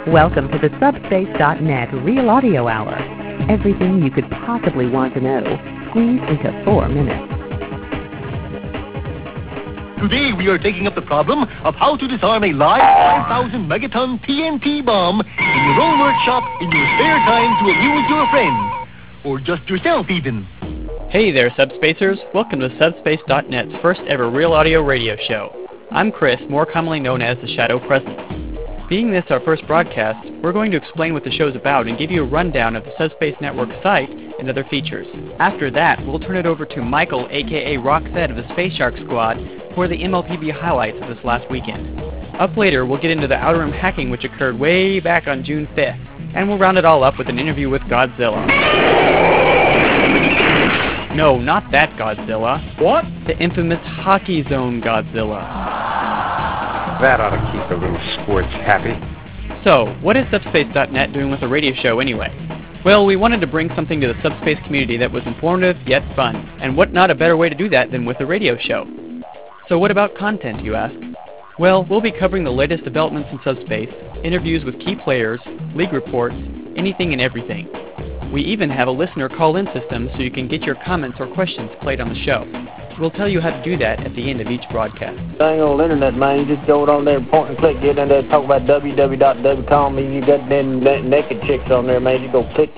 Welcome to the Subspace.net Real Audio Hour. Everything you could possibly want to know, squeezed into 4 minutes. Today we are taking up the problem of how to disarm a live 5,000 megaton TNT bomb in your own workshop in your spare time to amuse your friends. Or just yourself even. Hey there, Subspacers. Welcome to Subspace.net's first ever real audio radio show. I'm Chris, more commonly known as the Shadow Presence. Being this our first broadcast, we're going to explain what the show's about and give you a rundown of the Subspace Network site and other features. After that, we'll turn it over to Michael, aka Rockset of the Space Shark Squad, for the MLPB highlights of this last weekend. Up later, we'll get into the Outer Rim hacking which occurred way back on June 5th, and we'll round it all up with an interview with Godzilla. No, not that Godzilla. What? The infamous Hockey Zone Godzilla. That ought to keep the little squirts happy. So, what is Subspace.net doing with a radio show anyway? Well, we wanted to bring something to the subspace community that was informative yet fun, and what not a better way to do that than with a radio show? So what about content, you ask? Well, we'll be covering the latest developments in subspace, interviews with key players, league reports, anything and everything. We even have a listener call-in system so you can get your comments or questions played on the show. We'll tell you how to do that at the end of each broadcast. Dang old internet, man. You just go on there and point and click, get in there, talk about www.com, and you got them naked chicks on there, man. You go click.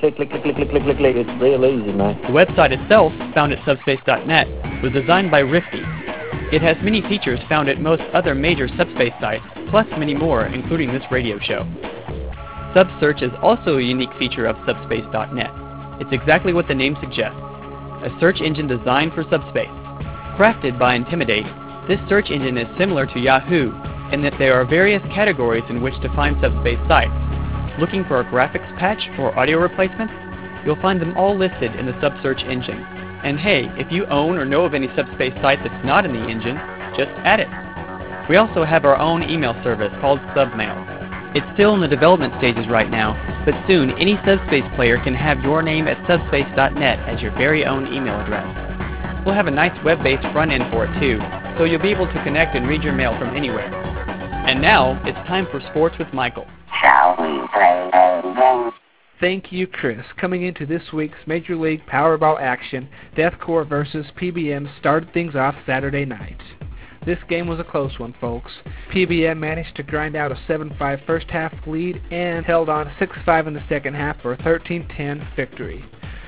It's real easy, man. The website itself, found at subspace.net, was designed by Rifty. It has many features found at most other major subspace sites, plus many more, including this radio show. Subsearch is also a unique feature of subspace.net. It's exactly what the name suggests, a search engine designed for subspace. Crafted by Intimidate, this search engine is similar to Yahoo in that there are various categories in which to find subspace sites. Looking for a graphics patch or audio replacement? You'll find them all listed in the subsearch engine. And hey, if you own or know of any subspace site that's not in the engine, just add it. We also have our own email service called Submail. It's still in the development stages right now, but soon any subspace player can have your name at subspace.net as your very own email address. We'll have a nice web-based front end for it too, so you'll be able to connect and read your mail from anywhere. And now, it's time for Sports with Michael. Shall we play a game? Thank you, Chris. Coming into this week's Major League Powerball action, Death Corps vs. PBM started things off Saturday night. This game was a close one, folks. PBM managed to grind out a 7-5 first half lead and held on 6-5 in the second half for a 13-10 victory.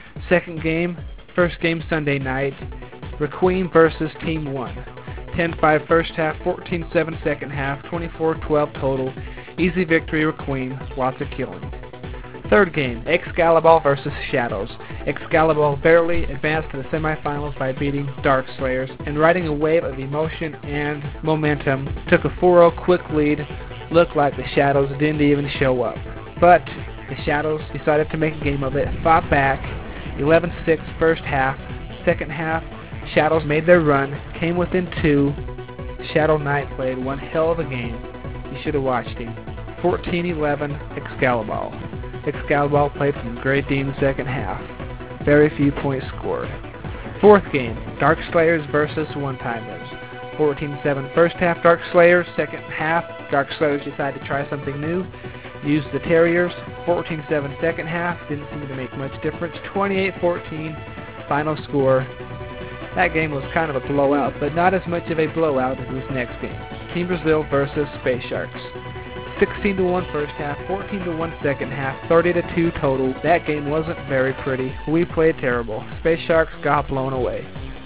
First game Sunday night, Requiem versus Team 1. 10-5 first half, 14-7 second half, 24-12 total. Easy victory, Requiem, lots of killing. Third game, Excalibur versus Shadows. Excalibur barely advanced to the semifinals by beating Darkslayers and riding a wave of emotion and momentum. Took a 4-0 quick lead. Looked like the Shadows didn't even show up. But the Shadows decided to make a game of it, fought back. 11-6 first half. Second half, Shadows made their run, came within 2. Shadow Knight played one hell of a game. You should have watched him. 14-11 Excalibur. Excalibur played some great D in the second half. Very few points scored. Fourth game, Darkslayers versus One-Timers. 14-7 first half Darkslayers. Second half, Darkslayers decided to try something new. Used the Terriers. 14-7 second half. Didn't seem to make much difference. 28-14 final score. That game was kind of a blowout, but not as much of a blowout as this next game. Team Brazil versus Space Sharks. 16-1 first half, 14-1 second half, 30-2 total. That game wasn't very pretty. We played terrible. Space Sharks got blown away.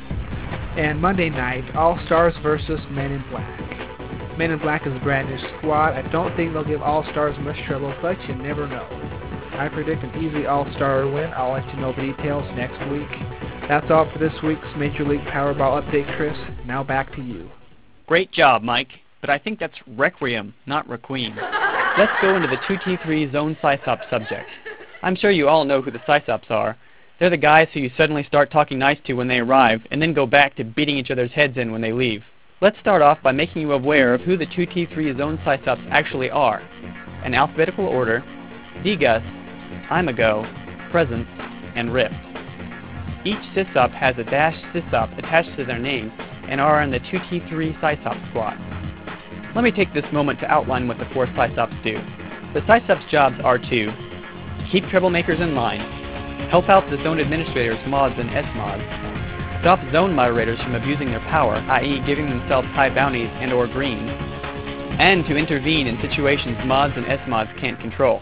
And Monday night, All-Stars versus Men in Black. Men in Black is a brand new squad. I don't think they'll give All-Stars much trouble, but you never know. I predict an easy All-Star win. I'll let you know the details next week. That's all for this week's Major League Powerball update, Chris. Now back to you. Great job, Mike. But I think that's Requiem, not Requiem. Let's go into the 2T3 Zone Psysop subject. I'm sure you all know who the Psysops are. They're the guys who you suddenly start talking nice to when they arrive, and then go back to beating each other's heads in when they leave. Let's start off by making you aware of who the 2T3 Zone Psysops actually are. In alphabetical order, Degus, Imago, Presence, and Rift. Each Sysop has a dash Sysop attached to their name and are in the 2T3 Psysop squad. Let me take this moment to outline what the four Psysops do. The SciSub's jobs are to keep troublemakers in line, help out the zone administrators, mods, and SMods, stop zone moderators from abusing their power, i.e. giving themselves high bounties and or greens, and to intervene in situations mods and SMods can't control.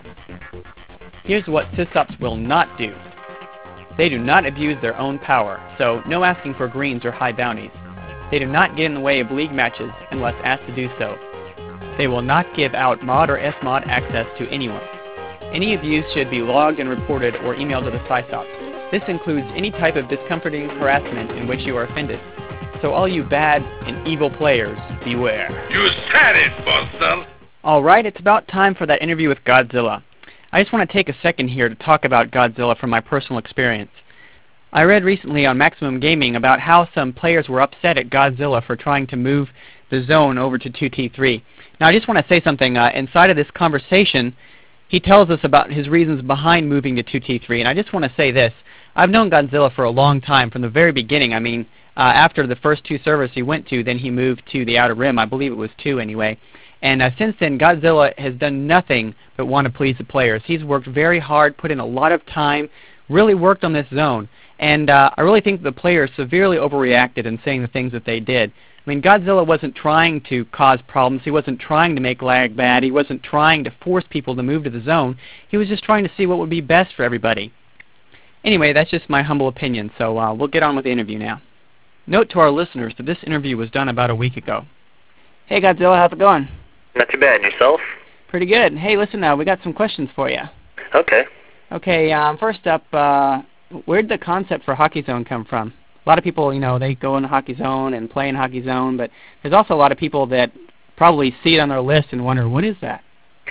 Here's what SysOps will not do. They do not abuse their own power, so no asking for greens or high bounties. They do not get in the way of league matches unless asked to do so. They will not give out mod or SMod access to anyone. Any abuse should be logged and reported or emailed to the SciSops. This includes any type of discomforting harassment in which you are offended. So all you bad and evil players, beware. You said it, Buster! Alright, it's about time for that interview with Godzilla. I just want to take a second here to talk about Godzilla from my personal experience. I read recently on Maximum Gaming about how some players were upset at Godzilla for trying to move the zone over to 2T3. Now I just want to say something. Inside of this conversation, he tells us about his reasons behind moving to 2T3, and I just want to say this. I've known Godzilla for a long time, from the very beginning. I mean, after the first 2 servers he went to, then he moved to the Outer Rim. I believe it was 2 anyway. And since then, Godzilla has done nothing but want to please the players. He's worked very hard, put in a lot of time, really worked on this zone. And I really think the players severely overreacted in saying the things that they did. I mean, Godzilla wasn't trying to cause problems. He wasn't trying to make lag bad. He wasn't trying to force people to move to the zone. He was just trying to see what would be best for everybody. Anyway, that's just my humble opinion, so we'll get on with the interview now. Note to our listeners that this interview was done about a week ago. Hey, Godzilla, how's it going? Not too bad. And yourself? Pretty good. Hey, listen, we got some questions for you. Okay. Okay, first up, where did the concept for Hockey Zone come from? A lot of people, you know, they go in Hockey Zone and play in Hockey Zone, but there's also a lot of people that probably see it on their list and wonder, what is that?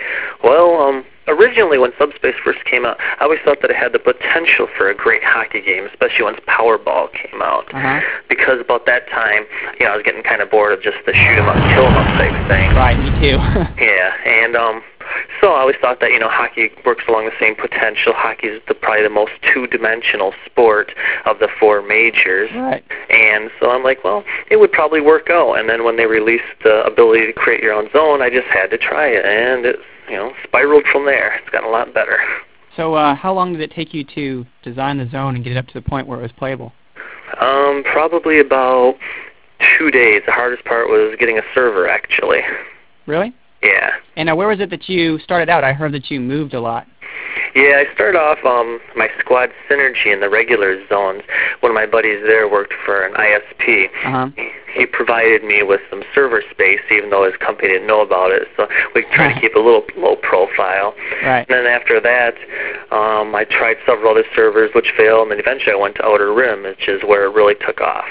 Well, originally when Subspace first came out, I always thought that it had the potential for a great hockey game, especially once Powerball came out. Because about that time, you know, I was getting kind of bored of just the shoot 'em up, kill 'em up type thing. Right, me too. Yeah, and so I always thought that, you know, hockey works along the same potential. Hockey is probably the most two-dimensional sport of the 4 majors. Right. And so I'm like, well, it would probably work out. And then when they released the ability to create your own zone, I just had to try it, and it, you know, spiraled from there. It's gotten a lot better. So how long did it take you to design the zone and get it up to the point where it was playable? Probably about 2 days. The hardest part was getting a server, actually. Really? Yeah. And where was it that you started out? I heard that you moved a lot. Yeah, I started off my squad synergy in the regular zones. One of my buddies there worked for an ISP. He provided me with some server space, even though his company didn't know about it. So we tried to keep a little low profile. Right. And then after that, I tried several other servers, which failed. And then eventually I went to Outer Rim, which is where it really took off.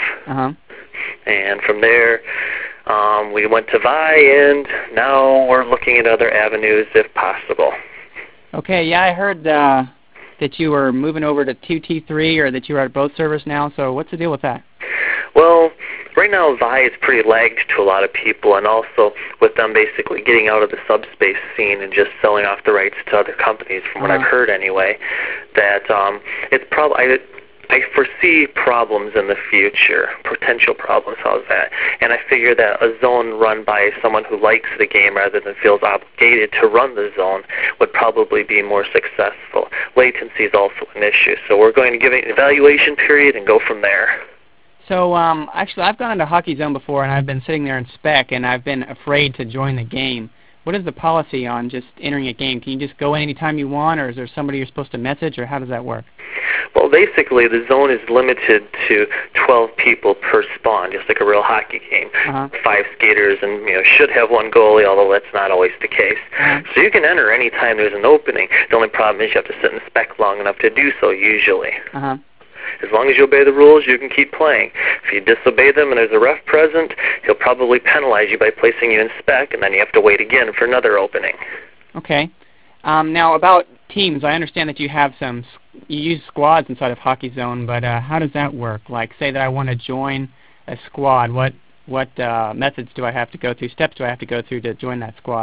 And from there, we went to Vi, and now we're looking at other avenues if possible. Okay, yeah, I heard that you were moving over to 2T3, or that you are at both servers now, so what's the deal with that? Well, right now Vi is pretty lagged to a lot of people, and also with them basically getting out of the subspace scene and just selling off the rights to other companies, from what I've heard anyway, that it's probably... I foresee problems in the future, potential problems, how's that? And I figure that a zone run by someone who likes the game rather than feels obligated to run the zone would probably be more successful. Latency is also an issue, so we're going to give it an evaluation period and go from there. So, actually, I've gone into Hockey Zone before, and I've been sitting there in spec, and I've been afraid to join the game. What is the policy on just entering a game? Can you just go in anytime you want, or is there somebody you're supposed to message, or how does that work? Well, basically, the zone is limited to 12 people per spawn, just like a real hockey game. 5 skaters, and you know, should have 1 goalie, although that's not always the case. So you can enter anytime there's an opening. The only problem is you have to sit in spec long enough to do so, usually. As long as you obey the rules, you can keep playing. If you disobey them and there's a ref present, he'll probably penalize you by placing you in spec, and then you have to wait again for another opening. Okay. Now, about teams, I understand that you have you use squads inside of Hockey Zone, but how does that work? Like, say that I want to join a squad, what methods do I have to go through, steps do I have to go through to join that squad?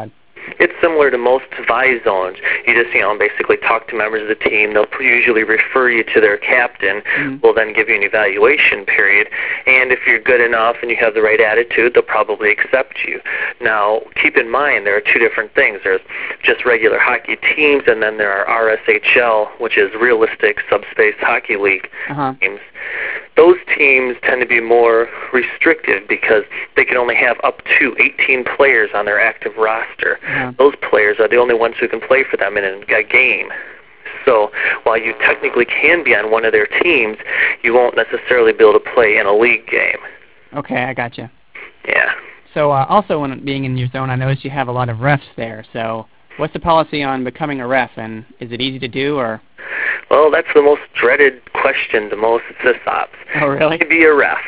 it's similar to most Vi zones. You just, basically talk to members of the team. They'll usually refer you to their captain, will then give you an evaluation period, and if you're good enough and you have the right attitude, they'll probably accept you. Now, keep in mind, there are two different things. There's just regular hockey teams, and then there are RSHL, which is Realistic Subspace Hockey League teams. Those teams tend to be more restrictive because they can only have up to 18 players on their active roster. Those players are the only ones who can play for them in a game. So while you technically can be on one of their teams, you won't necessarily be able to play in a league game. Okay, I gotcha. Yeah. So also when being in your zone, I noticed you have a lot of refs there. So what's the policy on becoming a ref, and is it easy to do, or? Well, that's the most dreaded question to most sysops. Oh, really? To be a ref.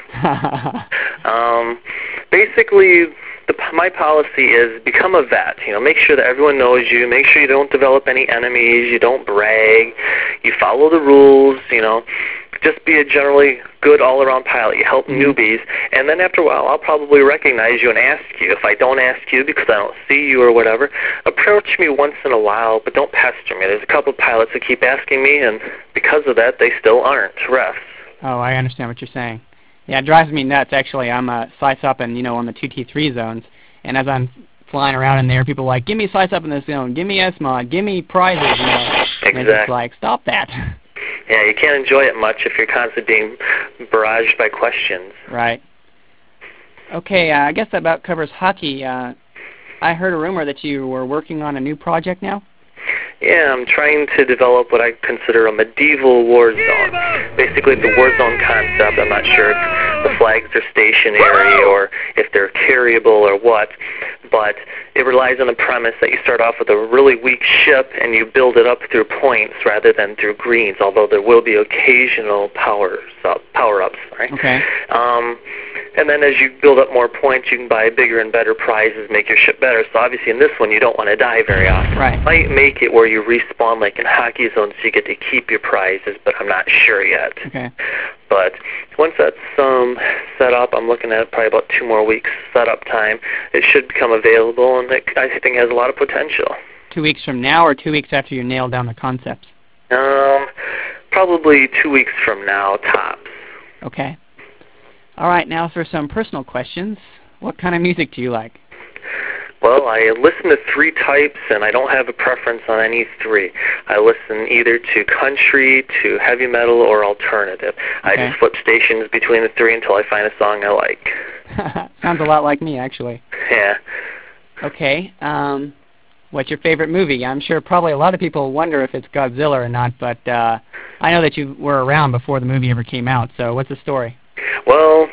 Basically, my policy is become a vet. Make sure that everyone knows you. Make sure you don't develop any enemies. You don't brag. You follow the rules. Just be a generally good all-around pilot. You help newbies, and then after a while, I'll probably recognize you and ask you. If I don't ask you because I don't see you or whatever, approach me once in a while, but don't pester me. There's a couple of pilots that keep asking me, and because of that, they still aren't refs. Oh, I understand what you're saying. Yeah, it drives me nuts, actually. I'm a size-up on the 2T3 zones, and as I'm flying around in there, people are like, give me size-up in this zone, give me S-Mod, give me prizes, Exactly. And it's like, stop that. Yeah, you can't enjoy it much if you're constantly being barraged by questions. Right. Okay, I guess that about covers hockey. I heard a rumor that you were working on a new project now? Yeah, I'm trying to develop what I consider a medieval war zone. Basically, the war zone concept, I'm not sure if the flags are stationary or if they're carryable or what, but it relies on the premise that you start off with a really weak ship and you build it up through points rather than through greens, although there will be occasional power-ups. Right? Okay. And then as you build up more points, you can buy bigger and better prizes, make your ship better. So obviously in this one, you don't want to die very often. Right. You might make it where you respawn like in hockey zones, so you get to keep your prizes, but I'm not sure yet. Okay. But once that's set up, I'm looking at probably about 2 more weeks setup time. It should become available, and I think has a lot of potential. 2 weeks from now, or 2 weeks after you nail down the concepts? Probably 2 weeks from now, tops. Okay. All right, now for some personal questions. What kind of music do you like? Well, I listen to 3 types, and I don't have a preference on any 3. I listen either to country, to heavy metal, or alternative. Okay. I just flip stations between the 3 until I find a song I like. Sounds a lot like me, actually. Yeah. Okay. What's your favorite movie? I'm sure probably a lot of people wonder if it's Godzilla or not, but I know that you were around before the movie ever came out, so what's the story? Well,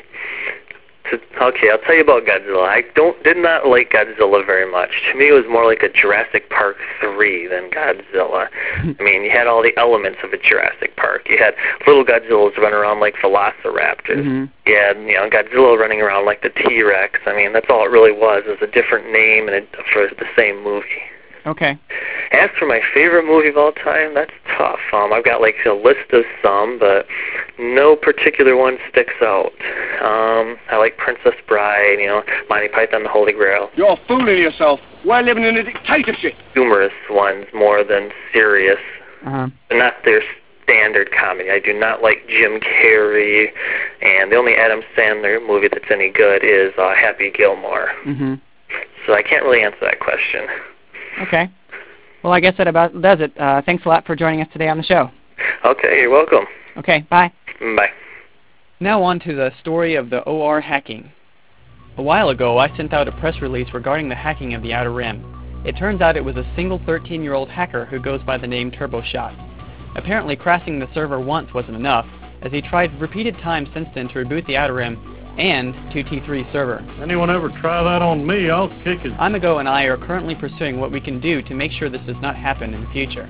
okay, I'll tell you about Godzilla. I did not like Godzilla very much. To me, it was more like a Jurassic Park 3 than Godzilla. I mean, you had all the elements of a Jurassic Park. You had little Godzillas running around like velociraptors. You had, Godzilla running around like the T-Rex. I mean, that's all it really was. It was a different name for the same movie. Okay. As for my favorite movie of all time, that's tough. I've got like a list of some, but no particular one sticks out. I like Princess Bride, Monty Python, The Holy Grail. You're fooling yourself. We're living in a dictatorship. Humorous ones more than serious. But not their standard comedy. I do not like Jim Carrey, and the only Adam Sandler movie that's any good is Happy Gilmore. So I can't really answer that question. Okay. Well, I guess that about does it. Thanks a lot for joining us today on the show. Okay, you're welcome. Okay, bye. Bye. Now on to the story of the OR hacking. A while ago, I sent out a press release regarding the hacking of the Outer Rim. It turns out it was a single 13-year-old hacker who goes by the name TurboShot. Apparently, crashing the server once wasn't enough, as he tried repeated times since then to reboot the Outer Rim and 2T3 server. Anyone ever try that on me, I'll kick his... Imago and I are currently pursuing what we can do to make sure this does not happen in the future.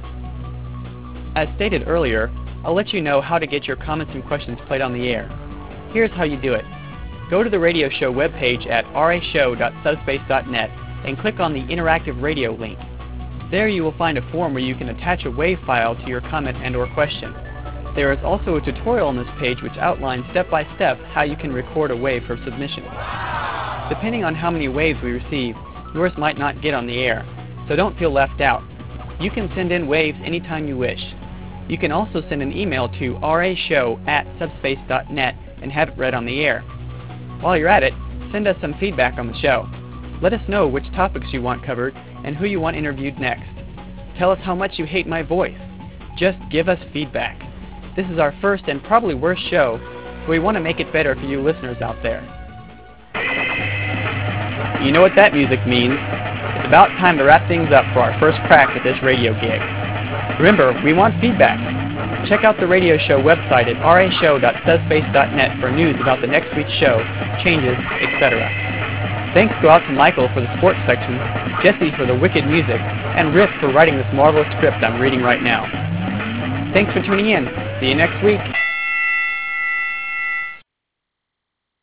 As stated earlier, I'll let you know how to get your comments and questions played on the air. Here's how you do it. Go to the radio show webpage at rashow.subspace.net and click on the Interactive Radio link. There you will find a form where you can attach a WAV file to your comment and or question. There is also a tutorial on this page which outlines step-by-step how you can record a wave for submission. Depending on how many waves we receive, yours might not get on the air, so don't feel left out. You can send in waves anytime you wish. You can also send an email to rashow@subspace.net and have it read on the air. While you're at it, send us some feedback on the show. Let us know which topics you want covered and who you want interviewed next. Tell us how much you hate my voice. Just give us feedback. This is our first and probably worst show, so we want to make it better for you listeners out there. You know what that music means. It's about time to wrap things up for our first crack at this radio gig. Remember, we want feedback. Check out the radio show website at rashow.subspace.net for news about the next week's show, changes, etc. Thanks go out to Michael for the sports section, Jesse for the wicked music, and Riff for writing this marvelous script I'm reading right now. Thanks for tuning in. See you next week.